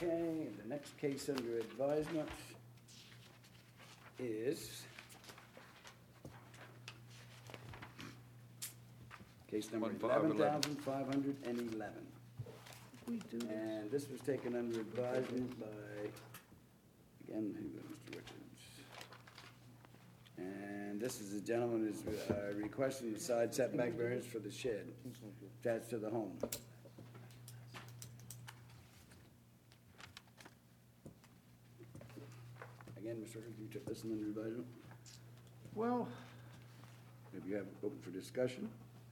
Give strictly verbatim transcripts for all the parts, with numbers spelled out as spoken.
Okay, the next case under advisement is case number One five eleven eleven. thousand five hundred and eleven. We do this. And this was taken under advisement by, again, who, Mister Richards. And this is a gentleman who's uh, requesting the side setback variance for the shed attached to the home. Again, Mister Richards, you took this under advisement. Well, If you have open for discussion.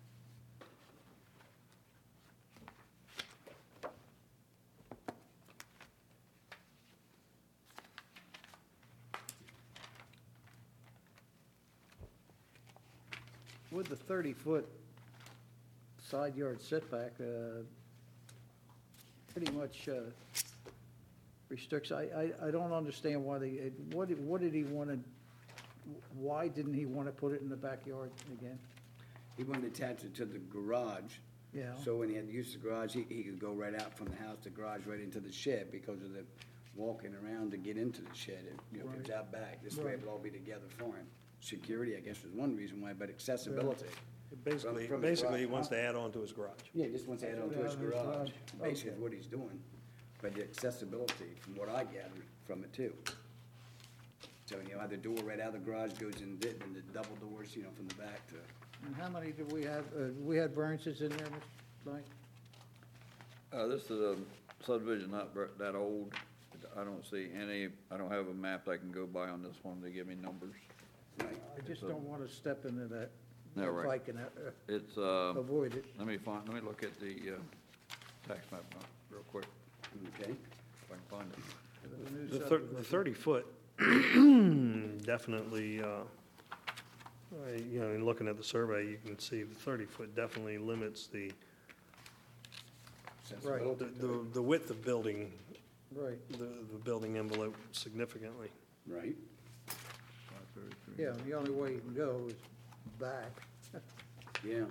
with the thirty-foot side yard setback, uh, pretty much uh, restricts, I, I, I don't understand why they, it- what, did- what did he want to, why didn't he want to put it in the backyard again? He wanted to attach it to the garage. Yeah. So when he had to use the garage, he, he could go right out from the house, the garage, right into the shed because of the walking around to get into the shed. It, you know, it's Right. out back. This way Right. it'll all be together for him. Security, I guess, is one reason why, but accessibility. Basically, From the basically, he garage. wants to add on to his garage. Yeah, he just wants to add on to his Yeah, his garage. garage. Basically, Okay. is what he's doing. But the accessibility, from what I gathered from it too. So, you know, how the door right out of the garage goes in, it, and the double doors, you know, from the back to. And how many did we have, uh, we had variances in there, Mister Knight? Uh, this is a subdivision not ver- that old. I don't see any, I don't have a map I can go by on this one to give me numbers. Right. I just don't want to step into that, No, if right. I can uh, It's, uh, avoid it. let me find, let me look at the, uh, tax map now, real quick, Okay. if I can find it. The new The thir- the subdivision. thirty-foot definitely, uh, uh, you know, in looking at the survey, you can see the thirty-foot definitely limits the, Accessibility the- to the the width of building, Right, the the building envelope significantly. it. Right. five thirty-three. yeah, the only way you can go is back. Yeah.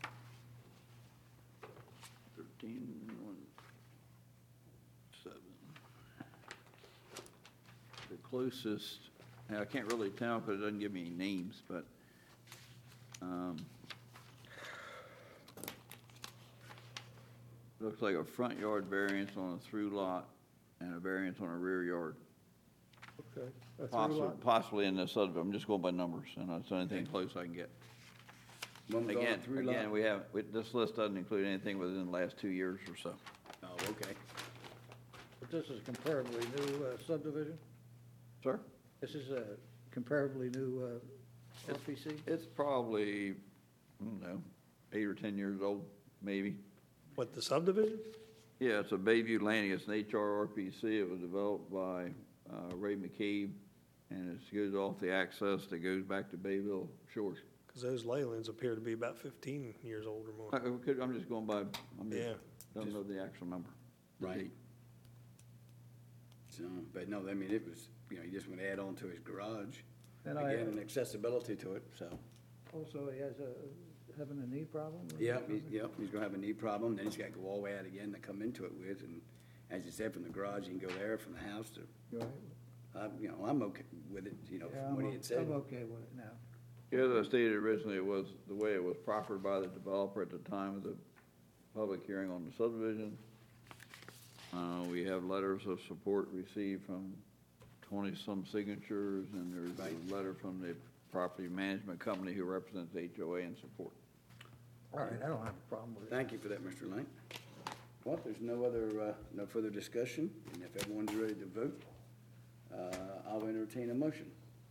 Thirteen, one, seven. The closest, now, I can't really tell because it doesn't give me any names, but, um, looks like a front yard variance on a through lot and a variance on a rear yard. Okay. A through Possibly, lot? possibly in this subdivision, I'm just going by numbers, and that's the only thing close I can get. One was on a Again, three lot. again, we have, we- this list doesn't include anything within the last two years or so. Oh, okay. But this is comparably new uh, subdivision? Sir? This is a comparably new uh, R P C? It's probably, I don't know, eight or ten years old, maybe. What, the subdivision? Yeah, it's a Bayview Landing, it's an H R R P C, it was developed by uh, Ray McCabe, and it goes off the access that goes back to Bayville Shores. Because those leylands appear to be about fifteen years old or I- more. I could- I'm just going by, I'm just, Yeah. don't know the actual number. the Right. date. So, but no, I mean, it was, you know, he just want to add on to his garage. And I, Again, and accessibility to it, so. also, he has a, having a knee problem? or Yeah, something? he's, yeah, he's gonna have a knee problem, then he's gotta go all the way out again to come into it with, and as you said, from the garage, you can go there, from the house to, You all right? uh, you know, I'm okay with it, you know, Yeah, from what I'm he o- had said. I'm okay with it now. Yeah, as I stated originally, it was, the way it was proffered by the developer at the time of the public hearing on the subdivision. Uh, we have letters of support received from twenty-some signatures, and there's a letter from the property management company who represents H O A in support. All right, I don't have a problem with it. Thank you for that, Mister Lane. Well, if there's no other, uh, no further discussion, and if everyone's ready to vote, uh, I'll entertain a motion.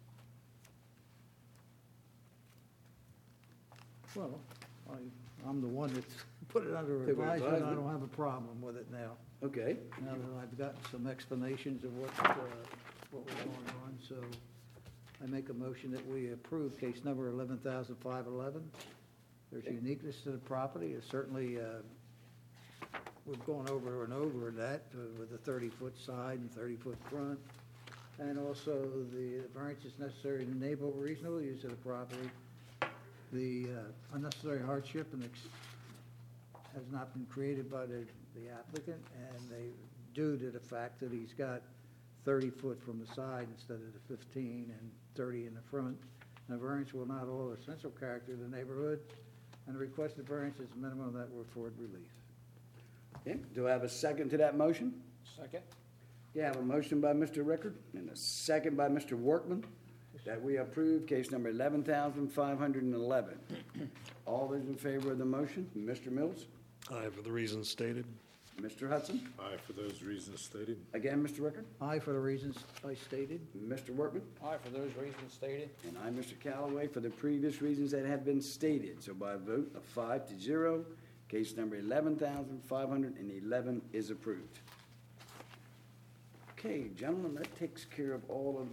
Well, I, I'm the one that's put it under Put it under advisement, I advisement. don't have a problem with it now. Okay, Now that I've gotten some explanations of what, uh, what was going on, so I make a motion that we approve case number eleven thousand five eleven. There's uniqueness to the property, it's certainly, uh, we've gone over and over that uh, with the thirty-foot side and thirty-foot front. And also the variance is necessary to enable reasonable use of the property. The uh, unnecessary hardship and ex- has not been created by the, the applicant, and they due to the fact that he's got thirty foot from the side instead of the fifteen and thirty in the front. And the variance will not alter the essential character of the neighborhood, and the requested variance is a minimum that will afford relief. Okay, do I have a second to that motion? Second? Yeah, I have a motion by Mister Rickard and a second by Mister Workman that we approve case number eleven thousand five hundred eleven. All those in favor of the motion, Mister Mills, Aye, for the reasons stated. Mister Hudson, Aye, for those reasons stated. again, Mister Rickard, Aye for the reasons I stated. Mister Workman, Aye, for those reasons stated. and I, Mister Callaway, for the previous reasons that have been stated. So by a vote of five to zero, case number eleven thousand five hundred eleven is approved. Okay, gentlemen, that takes care of all of